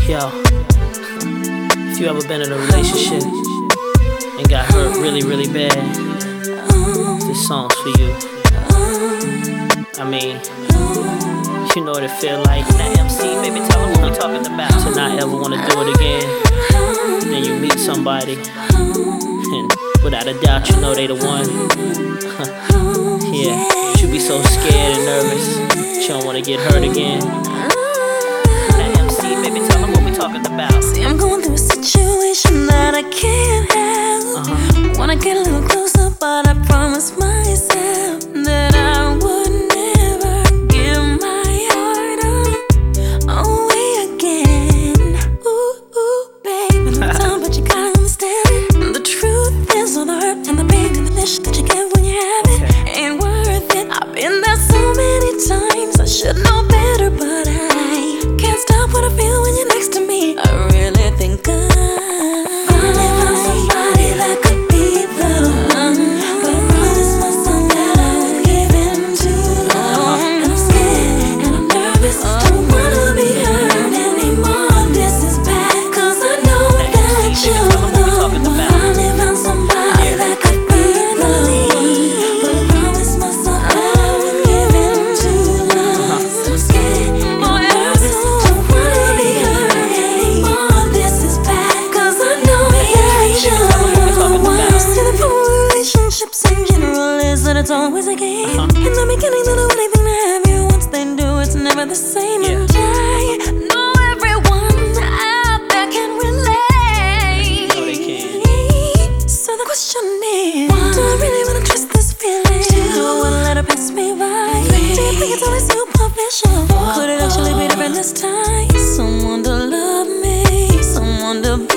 Yo, if you ever been in a relationship and got hurt really, really bad, this song's for you. I mean, you know what it feel like. That MC, baby, tell them what we talking about. To not ever wanna do it again. Then you meet somebody, and without a doubt, you know they the one. Yeah, but you be so scared and nervous, you don't wanna get hurt again. That MC, baby, tell them what we talking about. See, I'm going through a situation that I can't help. Wanna get a little closer, but I promised myself that I would never give my heart away again. Ooh, baby, time, but you gotta understand. The truth is, all the hurt and the pain and the fish that you get when you have it ain't worth it. I've been there so many times, I should know better, but I can't stop what I feel when you're next to me. I really think finally found somebody that could be the one, but I promised myself that I would give him too long. And I'm scared and I'm nervous, don't wanna be hurt anymore. This is bad, cause I know that you're the one. Finally found somebody that could be the one, but I promised myself that I would give him too long. So I'm scared and I'm nervous, don't wanna be hurt anymore. This is bad, cause I know that you're the one. See, the problem with relationships in general is that it's always a game. In the beginning, they'll do anything to have you. Once they do, it's never the same. And I know everyone out there can relate. No, they can't. So the question is, do I really wanna trust this feeling? Do I wanna let it pass me by? Do you think it's only superficial? Could it actually be different this time? Someone to love me, someone to be